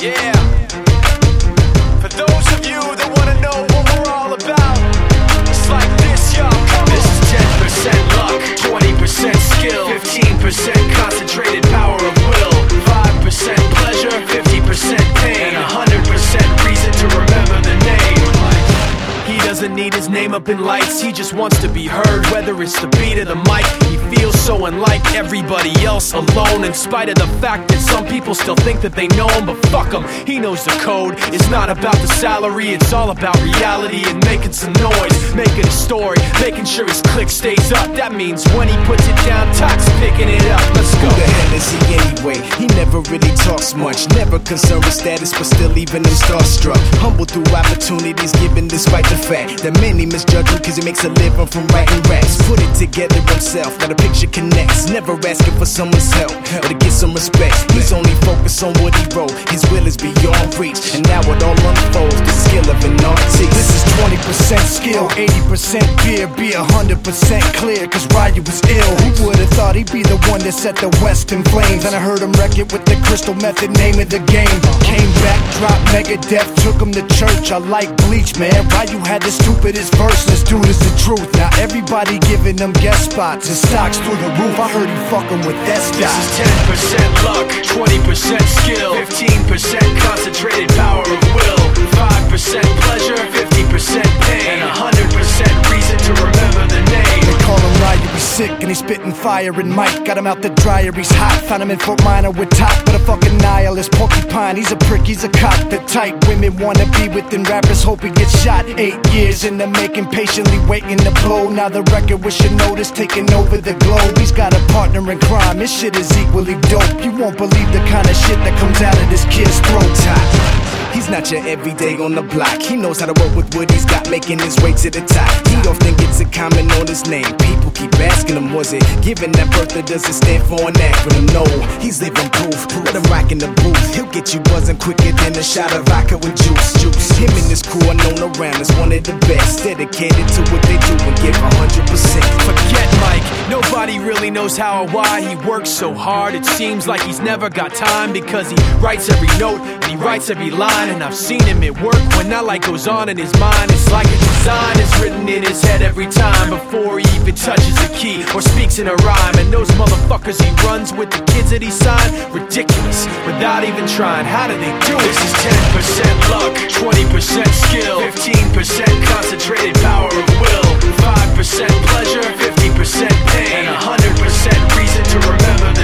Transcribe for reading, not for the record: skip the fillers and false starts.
Yeah. For those of you that wanna know what we're all about, it's like this, y'all. This is 10% luck, 20% skill, 15% concentrated power of will, 5% pleasure, 50% pain, and 100% reason to remember the name. He doesn't need his name up in lights, he just wants to be heard, whether it's the beat of the mic. He feels so unlike everybody else, alone, in spite of the fact that some people still think that they know him. But fuck him, he knows the code. It's not about the salary, it's all about reality and making some noise, making a story, making sure his click stays up. That means when he puts it down, Tox picking it up. Let's go. Who the hell is he anyway? He never really talks much, never concerned with status, but still leaving him starstruck. Humble through opportunities given despite the fact that many misjudge him cause he makes a living from writing raps. Put it together himself, now the picture connects, never asking for someone's help or to get some respect. He's only focused on what he wrote, his will is beyond reach, and now it all unfolds, the skill of an artist. This is 20% skill, 80% fear, be 100% clear, cause Ryu was ill. Who would've thought he'd be the one that set the West in flames? And I heard him wreck it with the Crystal Method, name of the game. Came back, dropped Megadeth, took him to church. I like Bleach, man. Ryu had the stupidest verse, this dude is the truth. Now everybody giving them guest spots and stocks through the roof. I heard he fucking with that stock. This is 10% luck, 20% skill, 15% concentrated power of will, 5% pleasure, 50% pain, and 100% reason to remember the name. They call him Ryu, he's sick and he's spitting fire. And Mike got him out the dryer, he's hot. Found him in Fort Minor with Top, but a fucking nihilist porcupine. He's a prick, he's a cop. The type women wanna be within, rappers hope he gets shot. 8 years in the making, patiently waiting to blow. Now the record with your notice taking over the globe. He's got a partner in crime, his shit is equally dope. You won't believe the kind of shit that comes out of this kid's throat. He's not your everyday on the block. He knows how to work with what he's got, making his way to the top. He often gets a comment on his name. People keep asking him, was it given that birth, or does it stand for an acronym? No, he's living proof. Let him rock in the booth. He'll get you buzzing quicker than a shot of vodka with juice. Him and his crew are known around as one of the best, dedicated to what they do and give 100%. Forget Mike, nobody really knows how or why he works so hard. It seems like he's never got time, because he writes every note and he writes every line. And I've seen him at work when that light goes on in his mind. It's like a design is written in his head every time, before he even touches a key or speaks in a rhyme. And those motherfuckers he runs with, the kids that he signed, ridiculous, without even trying. How do they do it? This is 10% luck, 20% skill, 15% concentrated power of will, 5% pleasure, 50% pain, and 100% reason to remember